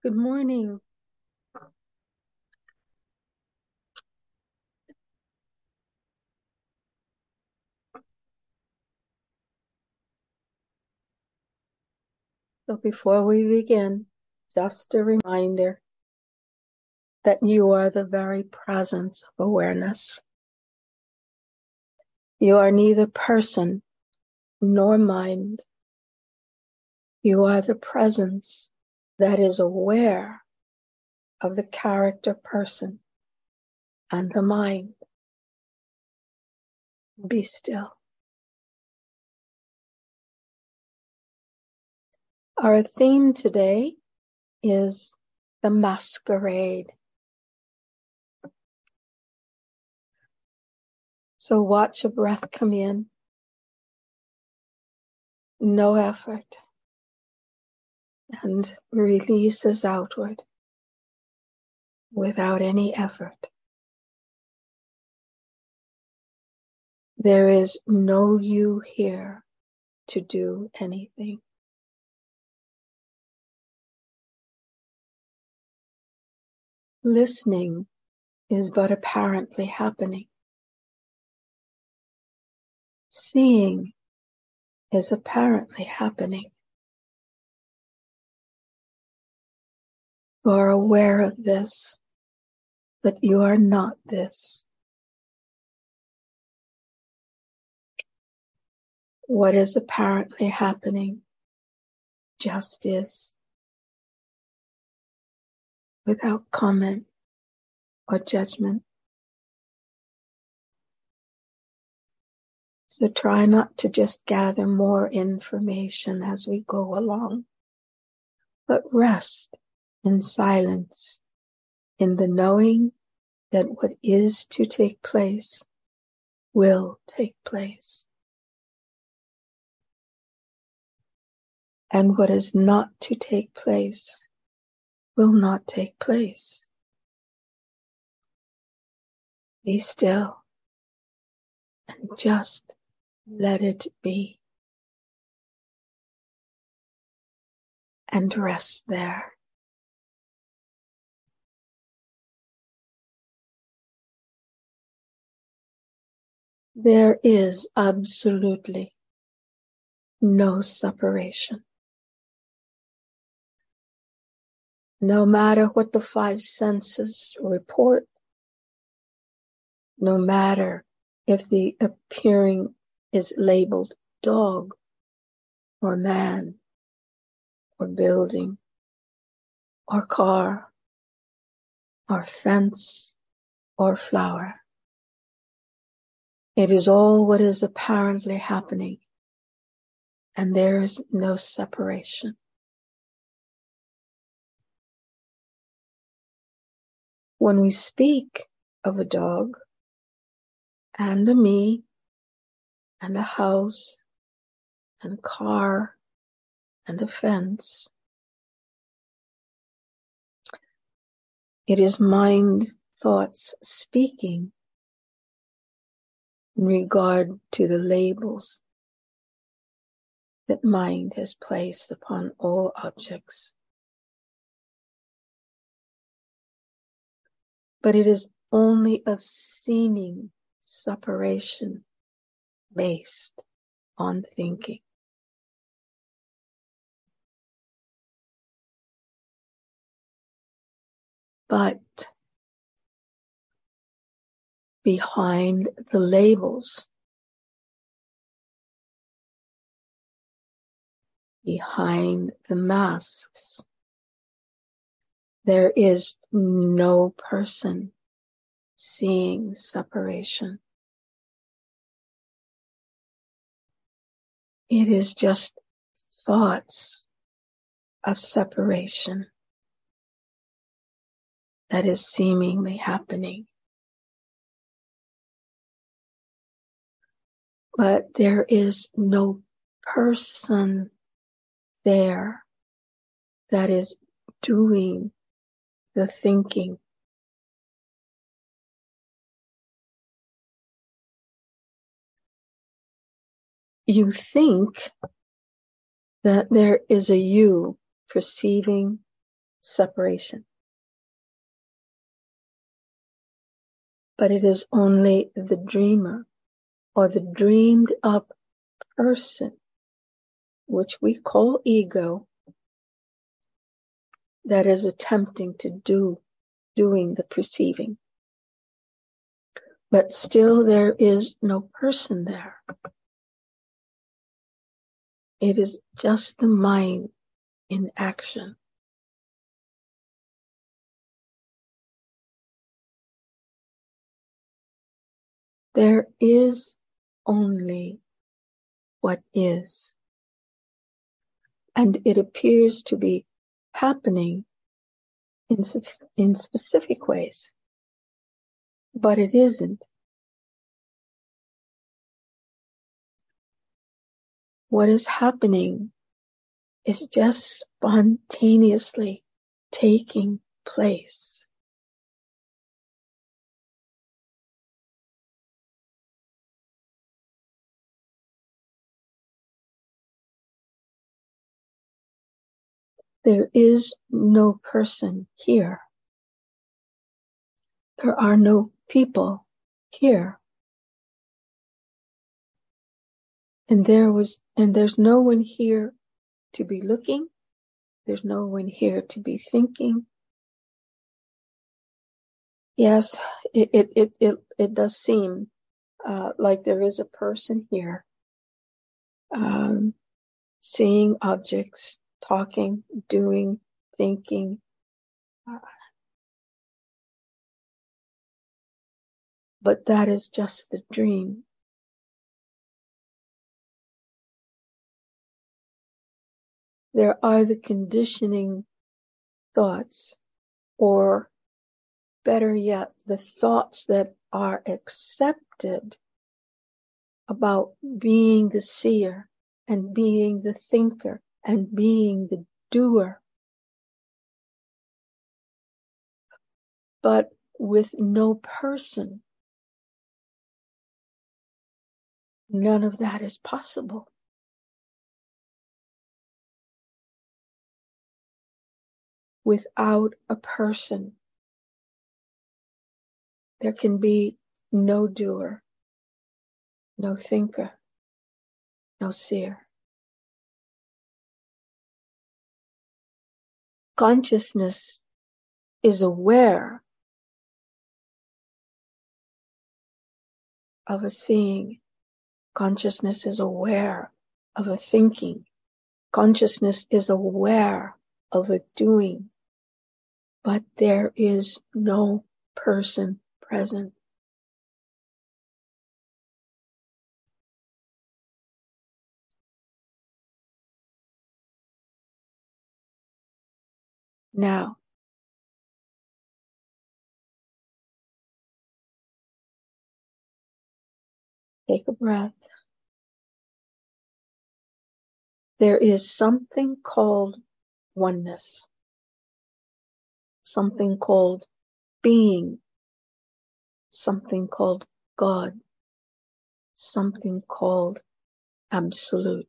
Good morning. So before we begin, just a reminder that you are the very presence of awareness. You are neither person nor mind. You are the presence that is aware of the character person and the mind. Be still. Our theme today is the masquerade. So watch a breath come in. No effort. And releases outward without any effort. There is no you here to do anything. Listening is but apparently happening. Seeing is apparently happening. You are aware of this, but you are not this. What is apparently happening just is, without comment or judgment. So try not to just gather more information as we go along, but rest in silence, in the knowing that what is to take place will take place. And what is not to take place will not take place. Be still and just let it be. And rest there. There is absolutely no separation. No matter what the five senses report, no matter if the appearing is labeled dog or man or building or car or fence or flower. It is all what is apparently happening, and there is no separation. When we speak of a dog and a me and a house and a car and a fence, it is mind thoughts speaking in regard to the labels that mind has placed upon all objects. But it is only a seeming separation based on thinking. But behind the labels, behind the masks, there is no person seeing separation. It is just thoughts of separation that is seemingly happening. But there is no person there that is doing the thinking. You think that there is a you perceiving, separation. But it is only the dreamer or the dreamed up person, which we call ego, that is attempting to doing the perceiving. But still there is no person there. It is just the mind in action. There is only what is. And it appears to be happening in specific ways. But it isn't. What is happening is just spontaneously taking place. There is no person here. There are no people here. And there's no one here to be looking. There's no one here to be thinking. Yes, it does seem like there is a person here, seeing objects, talking, doing, thinking. But that is just the dream. There are the conditioning thoughts, or better yet, the thoughts that are accepted about being the seer and being the thinker and being the doer. But with no person, none of that is possible. Without a person, there can be no doer, no thinker, no seer. Consciousness is aware of a seeing. Consciousness is aware of a thinking. Consciousness is aware of a doing. But there is no person present. Now, take a breath. There is something called oneness, something called being, something called God, something called absolute.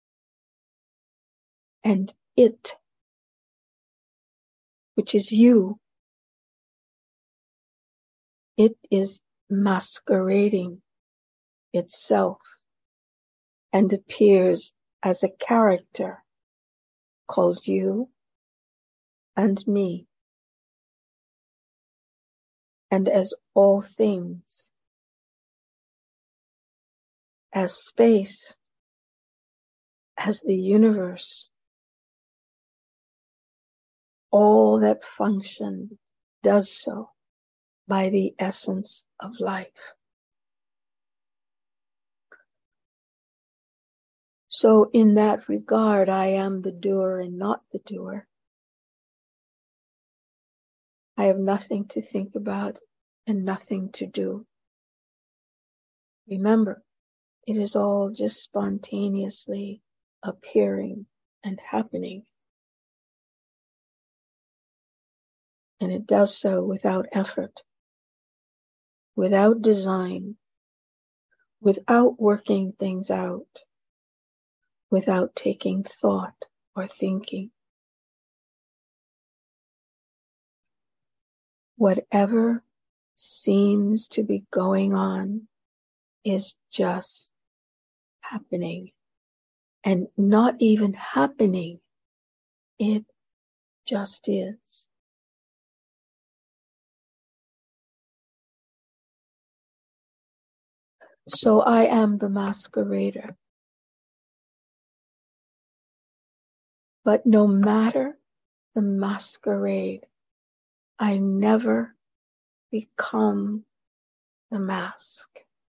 And it, which is you, it is masquerading itself and appears as a character called you and me. And as all things, as space, as the universe, all that function does so by the essence of life. So in that regard, I am the doer and not the doer. I have nothing to think about and nothing to do. Remember, it is all just spontaneously appearing and happening. And it does so without effort, without design, without working things out, without taking thought or thinking. Whatever seems to be going on is just happening, and not even happening. It just is. So I am the masquerader. But no matter the masquerade, I never become the mask.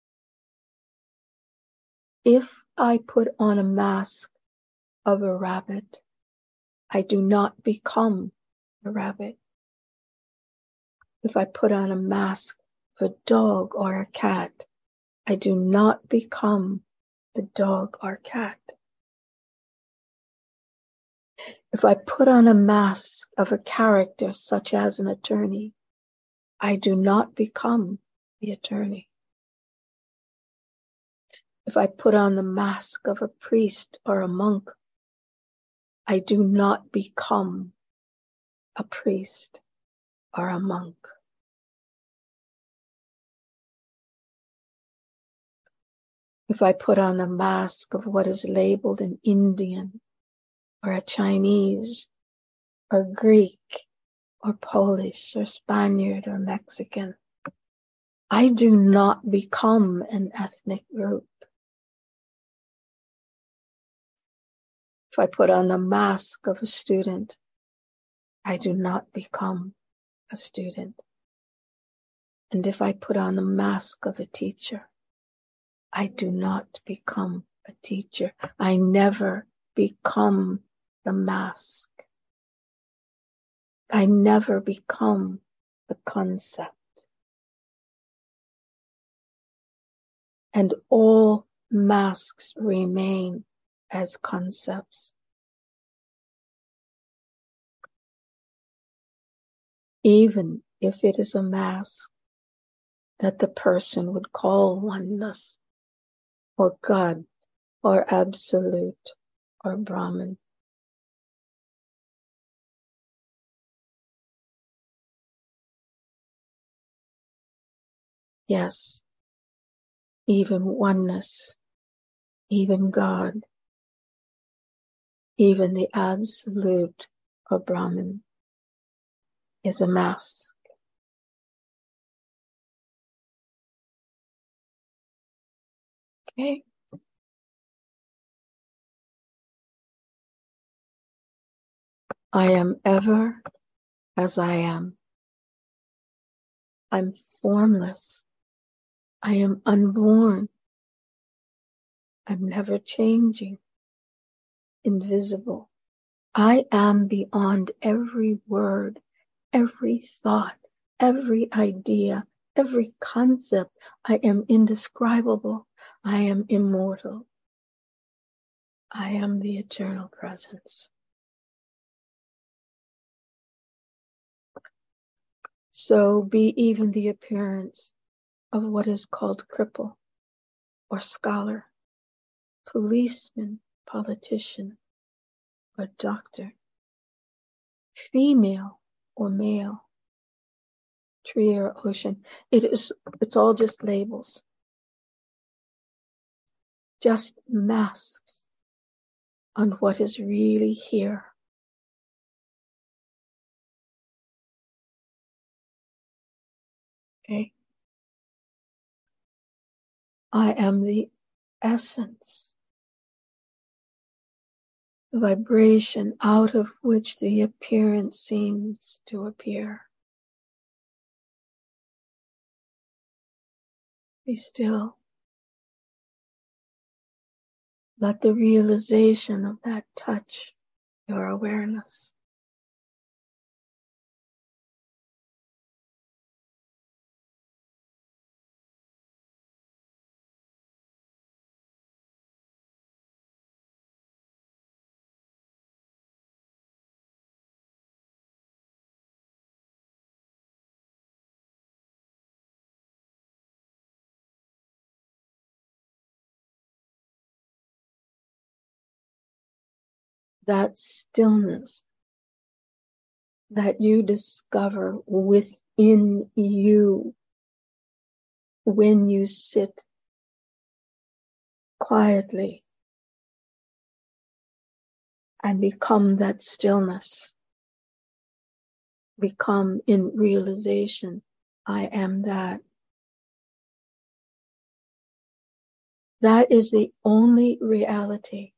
If I put on a mask of a rabbit, I do not become the rabbit. If I put on a mask of a dog or a cat, I do not become the dog or cat. If I put on a mask of a character such as an attorney, I do not become the attorney. If I put on the mask of a priest or a monk, I do not become a priest or a monk. If I put on the mask of what is labeled an Indian or a Chinese or Greek or Polish or Spaniard or Mexican, I do not become an ethnic group. If I put on the mask of a student, I do not become a student. And if I put on the mask of a teacher, I do not become a teacher. I never become the mask. I never become the concept. And all masks remain as concepts. Even if it is a mask that the person would call oneness, or God, or Absolute, or Brahman. Yes, even oneness, even God, even the Absolute, or Brahman, is a mask. Okay? I am ever as I am. I'm formless. I am unborn. I'm never changing. Invisible. I am beyond every word, every thought, every idea, every concept. I am indescribable. I am immortal. I am the eternal presence. So be even the appearance of what is called cripple or scholar, policeman, politician, or doctor, female or male, tree or ocean. It's all just labels, just masks on what is really here. Okay? I am the essence, the vibration out of which the appearance seems to appear. Be still. Let the realization of that touch your awareness. That stillness that you discover within in you when you sit quietly and become that stillness, become in realization, I am that. That is the only reality.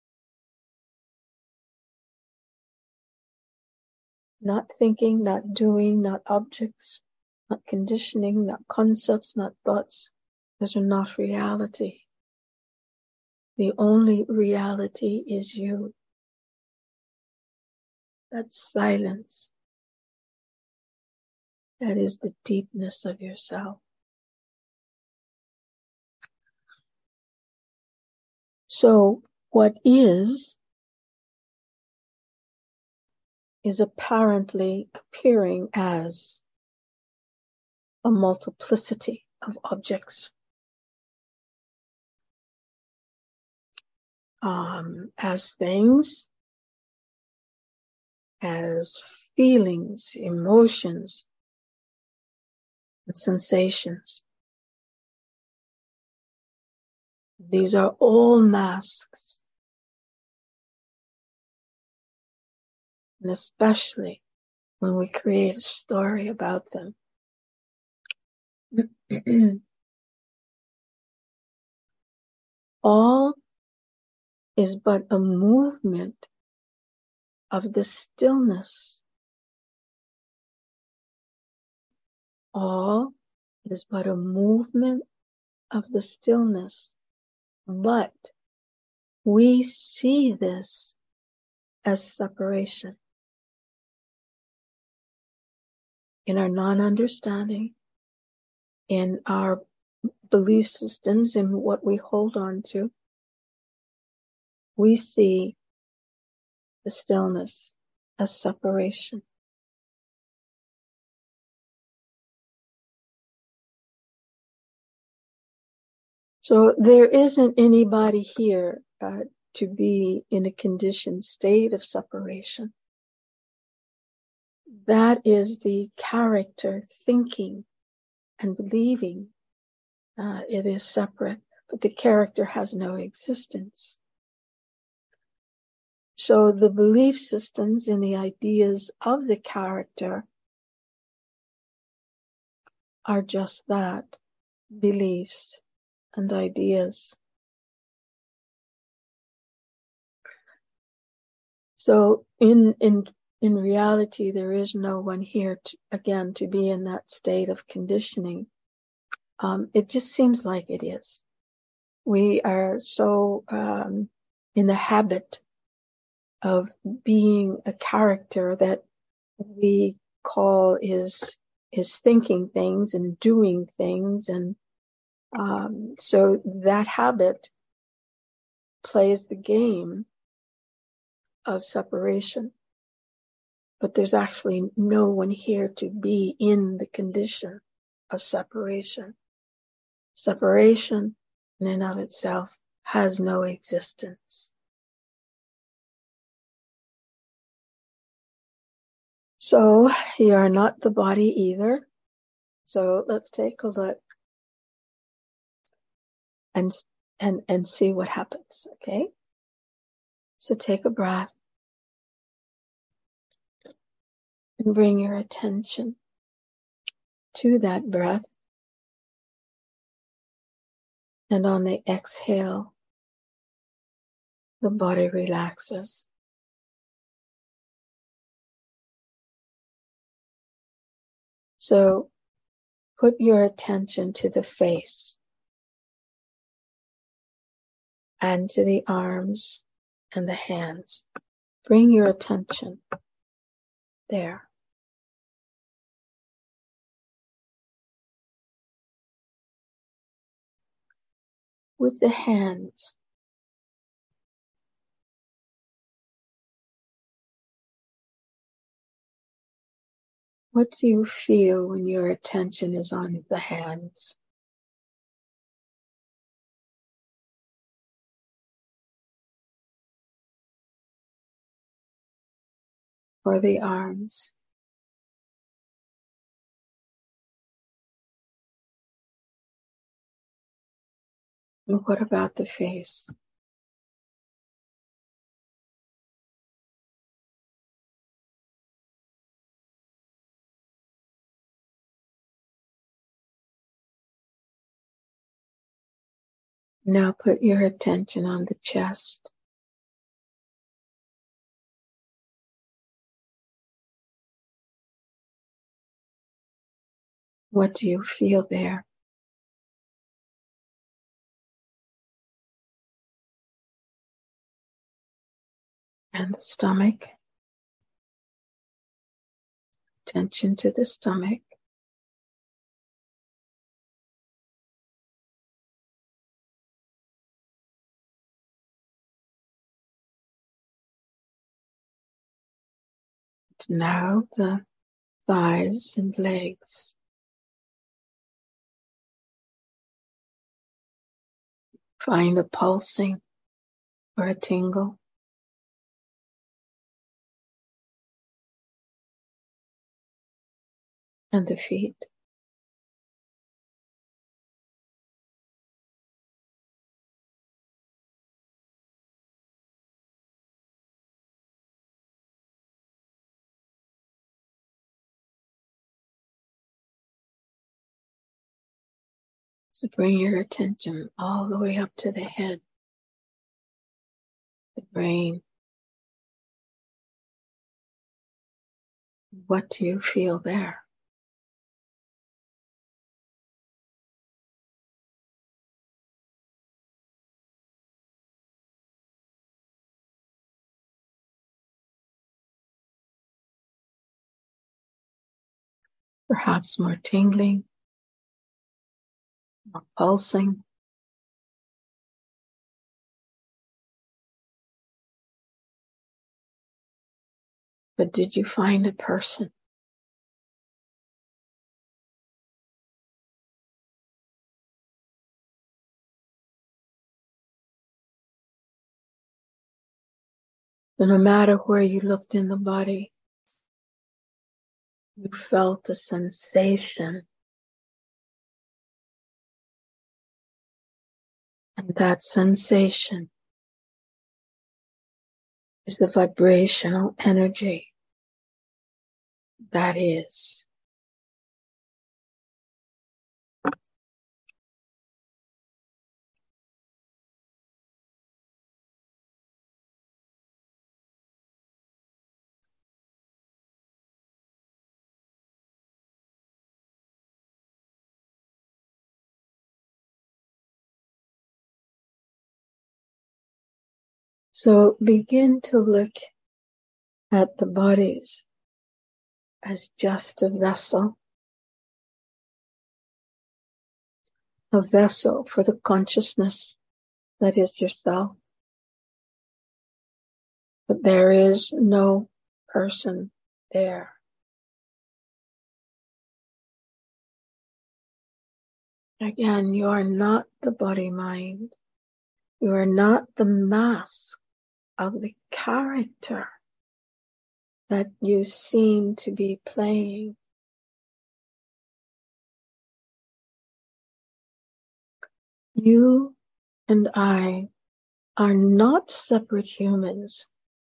Not thinking, not doing, not objects, not conditioning, not concepts, not thoughts. Those are not reality. The only reality is you. That's silence. That is the deepness of yourself. So what is apparently appearing as a multiplicity of objects, as things, as feelings, emotions, and sensations. These are all masks, and especially when we create a story about them. All is but a movement of the stillness. All is but a movement of the stillness. But we see this as separation. In our non-understanding, in our belief systems, in what we hold on to, we see the stillness as separation. So there isn't anybody here to be in a conditioned state of separation. That is the character thinking and believing it is separate, but the character has no existence. So the belief systems and the ideas of the character are just that, beliefs and ideas. So in reality, there is no one here to be in that state of conditioning. It just seems like it is. We are so in the habit of being a character that we call is thinking things and doing things, and so that habit plays the game of separation. But there's actually no one here to be in the condition of separation. Separation in and of itself has no existence. So you are not the body either. So let's take a look and see what happens. Okay. So take a breath and bring your attention to that breath. And on the exhale, the body relaxes. So put your attention to the face and to the arms and the hands. Bring your attention there. With the hands, what do you feel when your attention is on the hands? Or the arms? And what about the face? Now put your attention on the chest. What do you feel there? And the stomach. Attention to the stomach. Now the thighs and legs. Find a pulsing or a tingle. And the feet. So bring your attention all the way up to the head, the brain. What do you feel there? Perhaps more tingling, more pulsing. But did you find a person? So no matter where you looked in the body, you felt a sensation. And that sensation is the vibrational energy that is. So begin to look at the bodies as just a vessel for the consciousness that is yourself. But there is no person there. Again, you are not the body-mind. You are not the mask of the character that you seem to be playing. You and I are not separate humans,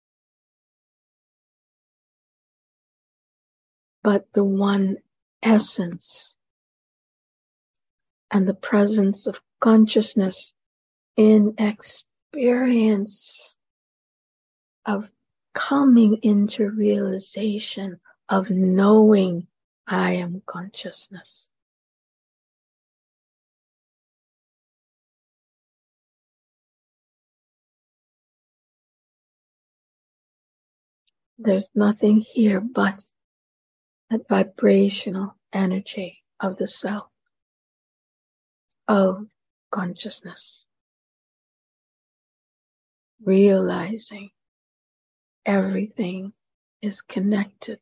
but the one essence and the presence of consciousness in experience of coming into realization of knowing I am consciousness. There's nothing here but that vibrational energy of the self, of consciousness, realizing everything is connected.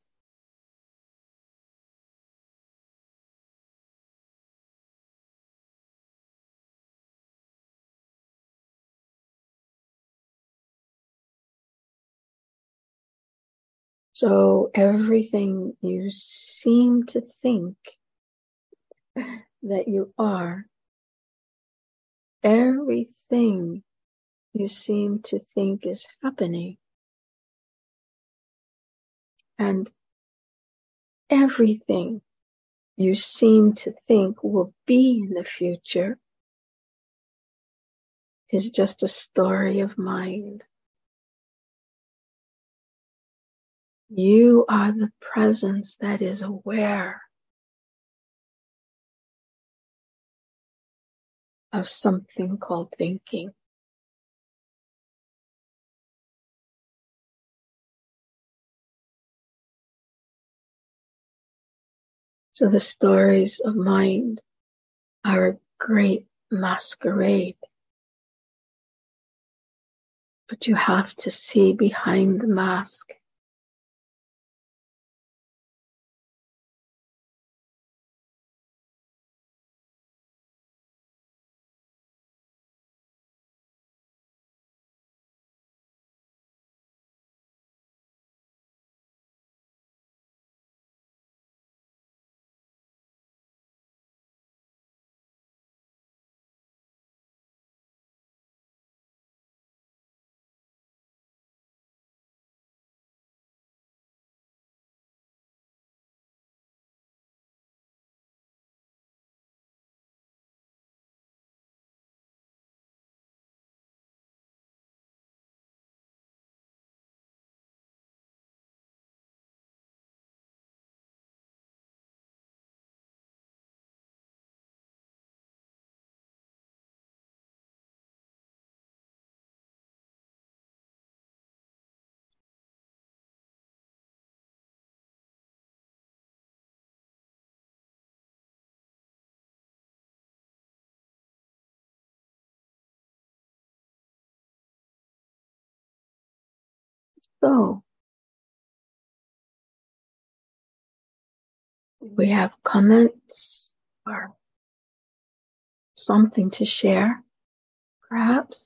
So everything you seem to think that you are everything you seem to think is happening, and everything you seem to think will be in the future is just a story of mind. You are the presence that is aware of something called thinking. So the stories of mind are a great masquerade, but you have to see behind the mask. So we have comments or something to share, perhaps?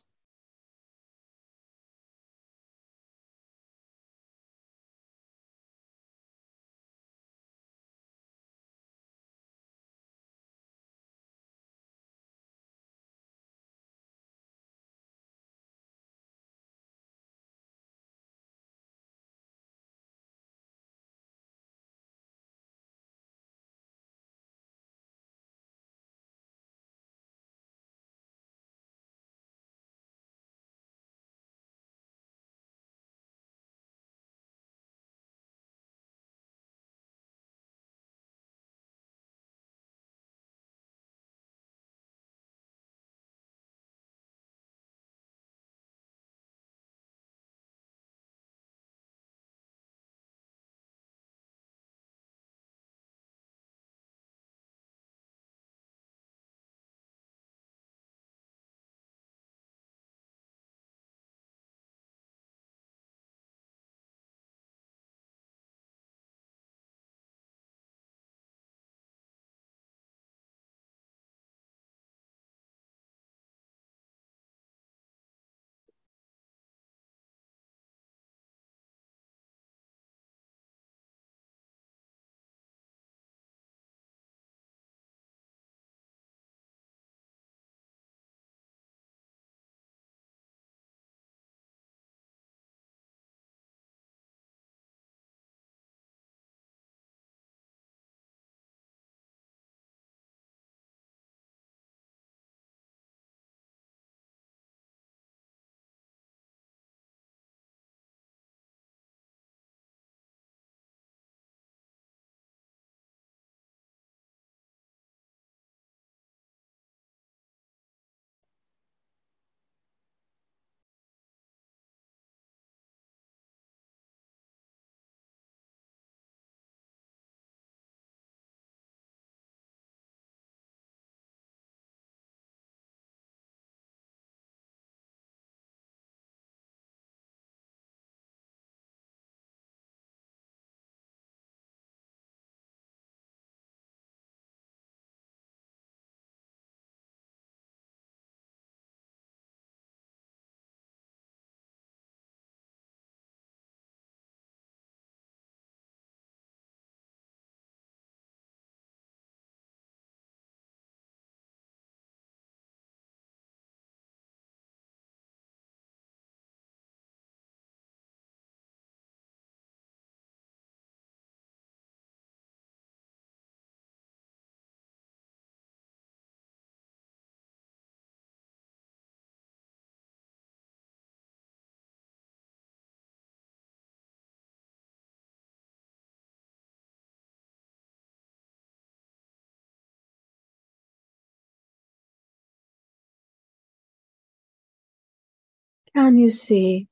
Can you see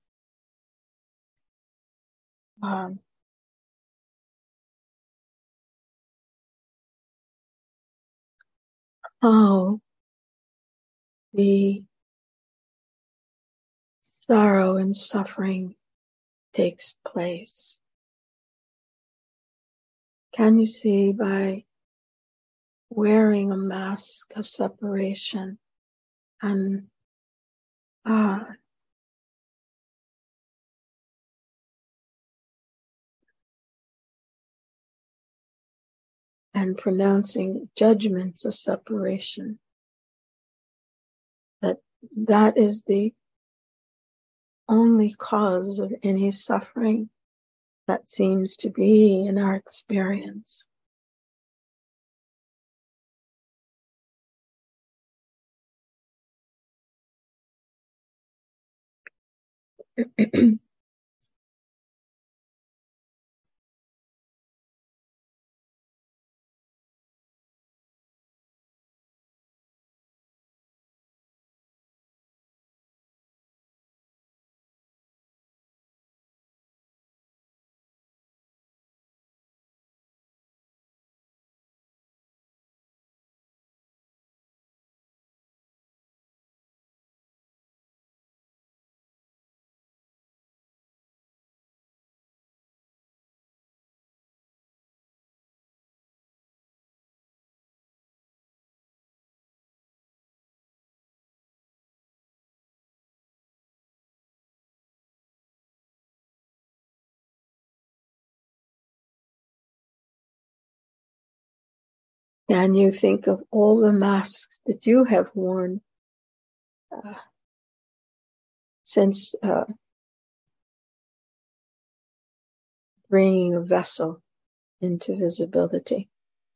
um, how the sorrow and suffering takes place? Can you see by wearing a mask of separation and uh, and pronouncing judgments of separation, that is the only cause of any suffering that seems to be in our experience. Can you think of all the masks that you have worn uh, since bringing a vessel into visibility?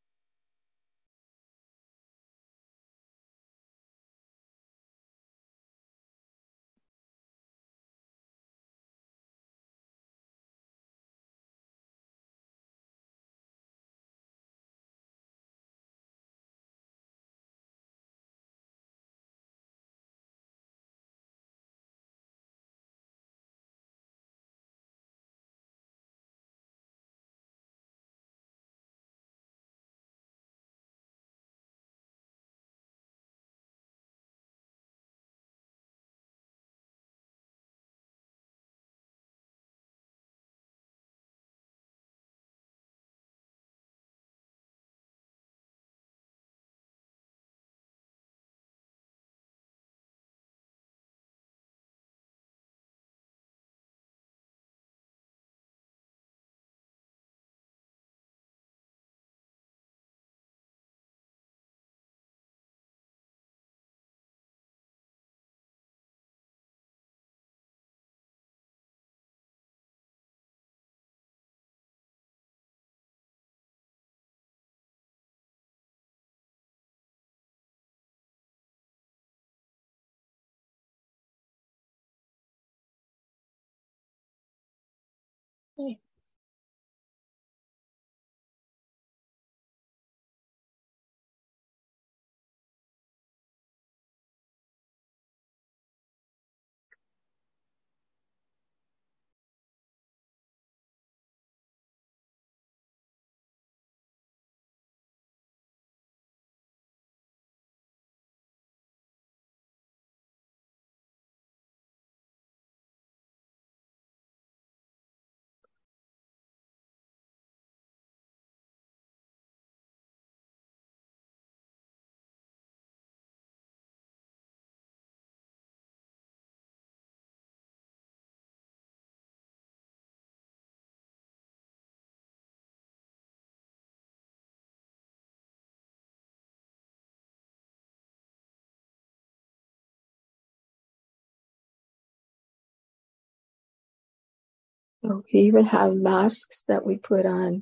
So we even have masks that we put on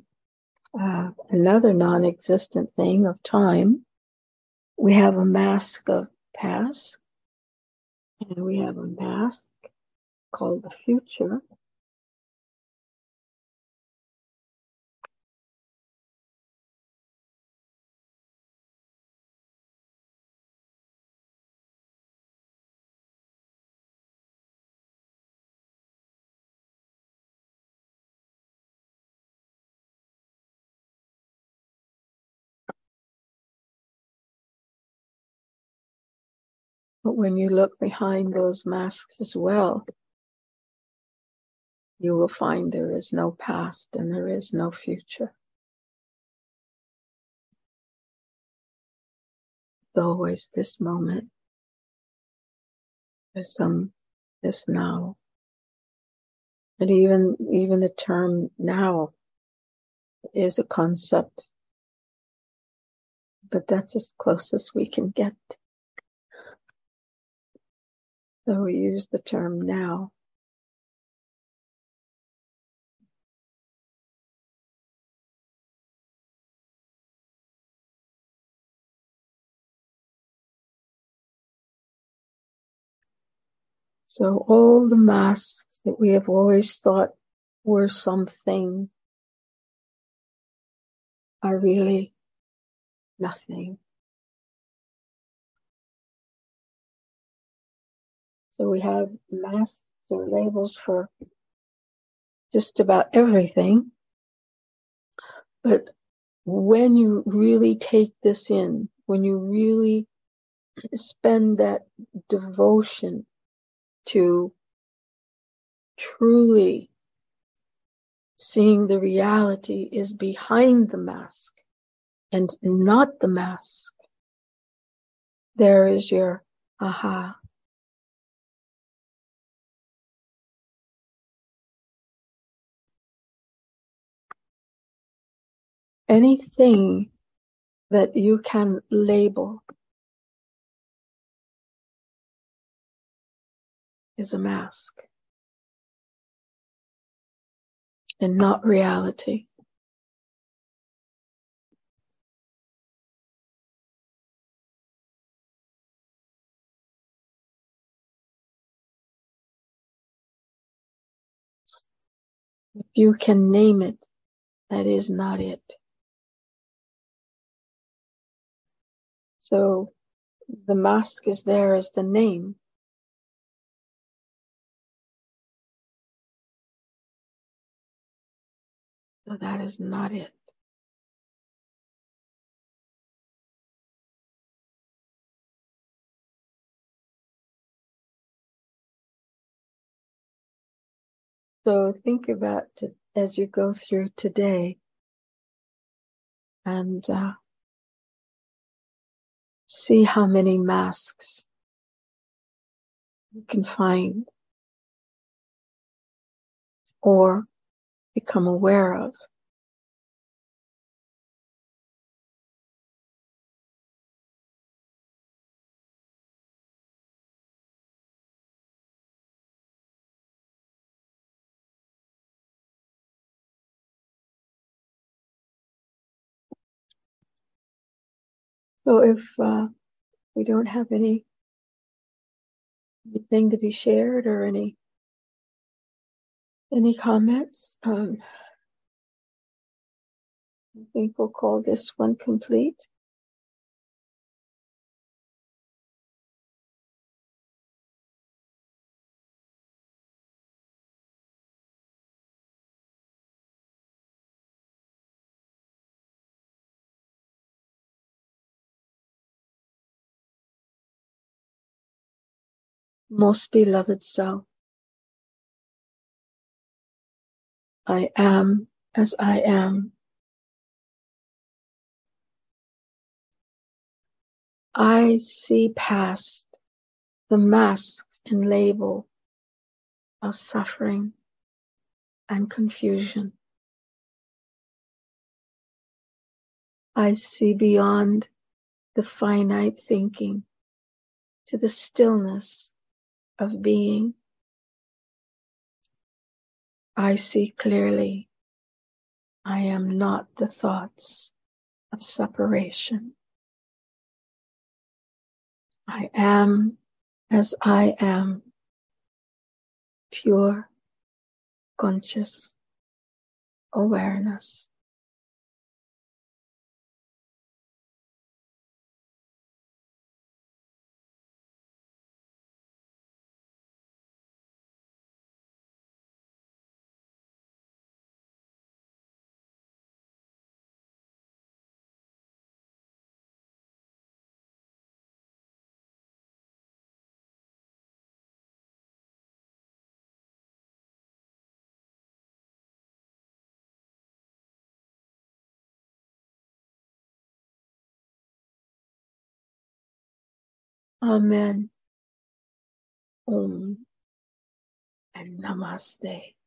another non-existent thing of time. We have a mask of past, and we have a mask called the future. But when you look behind those masks as well, you will find there is no past and there is no future. It's always this moment, this now. And even the term now is a concept, but that's as close as we can get. So we use the term now. So all the masks that we have always thought were something are really nothing. So we have masks or labels for just about everything. But when you really take this in, when you really spend that devotion to truly seeing the reality is behind the mask and not the mask, there is your aha. Anything that you can label is a mask and not reality. If you can name it, that is not it. So the mask is there as the name. So that is not it. So think about it as you go through today and see how many masks you can find or become aware of. So if we don't have anything to be shared or any comments, I think we'll call this one complete. Most beloved self, I am as I am. I see past the masks and label of suffering and confusion. I see beyond the finite thinking to the stillness of being. I see clearly I am not the thoughts of separation. I am as I am, pure, conscious awareness. Amen. Om and Namaste.